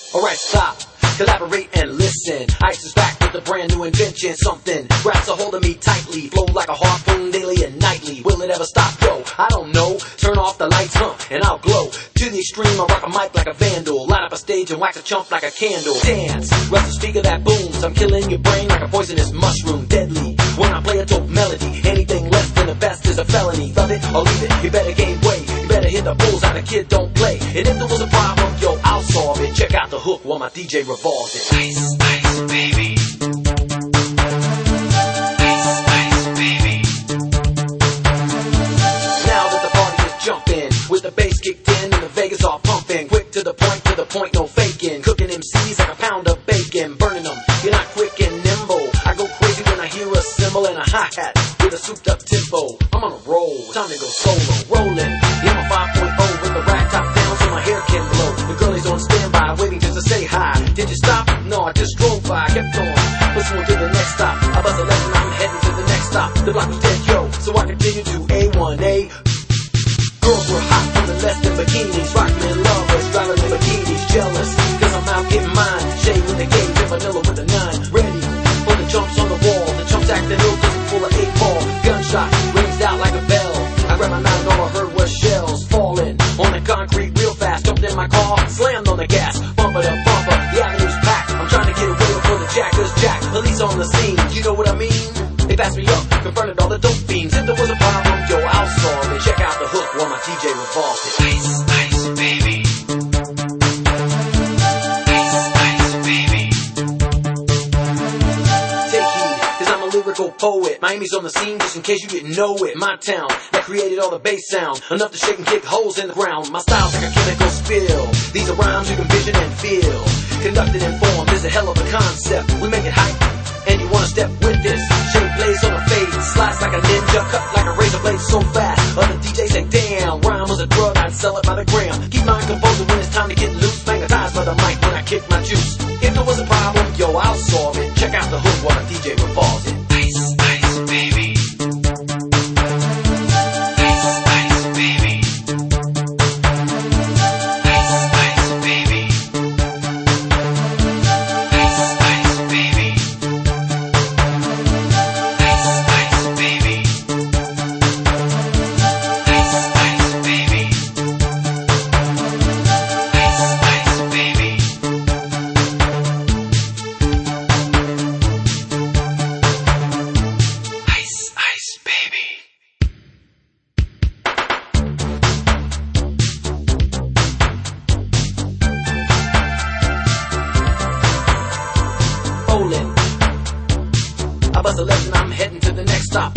Alright, stop, collaborate and listen. Ice is back with a brand new invention. Something grabs a hold of me tightly, flow like a harpoon daily and nightly. Will it ever stop? Yo, I don't know. Turn off the lights, and I'll glow. To the extreme, I rock a mic like a vandal. Light up a stage and wax a chump like a candle. Dance, rest a speaker that booms. I'm killing your brain like a poisonous mushroom. Deadly, when I play a dope melody. Anything less than the best is a felony. Love it or leave it, you better gain weight. You better hit the bullseye, the kid don't play. And if there was a problem, yo, I'll solve it. Check out the hook while my DJ revolves it. Ice, ice, baby. Ice, ice, baby. Now that the party is jumping, with the bass kicked in and the Vegas all pumping. Quick to the point, no faking. Cooking MCs like a pound of bacon. Burning them, you're not quick and nimble. I go crazy when I hear a cymbal and a hi-hat with a souped up tempo. I'm on a roll, time to go solo. Rolling, yeah, I'm a 5.0 with the rag top down so my hair can blow. The girl is on standby, waiting just to say hi. Did you stop? No, I just drove by, kept going. Listening to the next stop. I buzz a lesson, I'm heading to the next stop. The block was dead, yo, so I continue to A1A. Girls were hot from the less than bikinis. Rockman lovers, driving in bikinis. Jealous, cause I'm out getting mine. Shade with the gauge and vanilla with the 9. Ready for the jumps on the wall. The chumps acting ill cause I'm full of 8-ball. Gunshot rings out like a bell. I grabbed my 9 and all I heard was shells falling on the concrete real fast. Jumped in my car, slammed on the gas. Bumper to bumper, the avenue's packed. I'm trying to get away before the jackers jack. Police on the scene, you know what I mean? They passed me up, confronted all the dope fiends. If there was a problem, yo, I'll solve it. Check out the hook while my DJ revolves it. Ice, ice, baby. Ice, ice, baby. Take heed, cause I'm a lyrical poet. Miami's on the scene just in case you didn't know it. My town, that created all the bass sound. Enough to shake and kick holes in the ground. My style's like a chemical spill. These are rhymes you can vision and feel. Conducted and formed is a hell of a concept. We make it hype, and you wanna step with this. Shape blaze on a fade, slice like a ninja, cut like a razor blade so fast. Other DJs say, damn, rhyme was a drug, I'd sell it by the gram. Keep my composure when it's time to get loose. Magnetized by the mic when I kick my juice. If there was a problem, yo, I'll solve it. Check out the hook while my DJ revolves it. Ice, ice, baby. Ice, ice, baby. Ice, ice, baby. Ice, ice, baby. Ice, ice, baby. Ice, ice, baby. Ice, ice, baby. Ice, ice, baby. Rolling, I buzz a lesson, I'm heading to the next stop.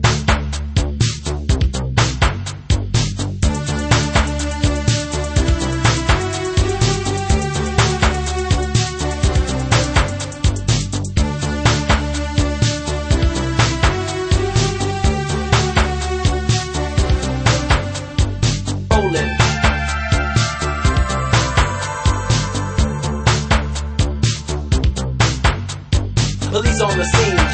Rolling, police on the scene.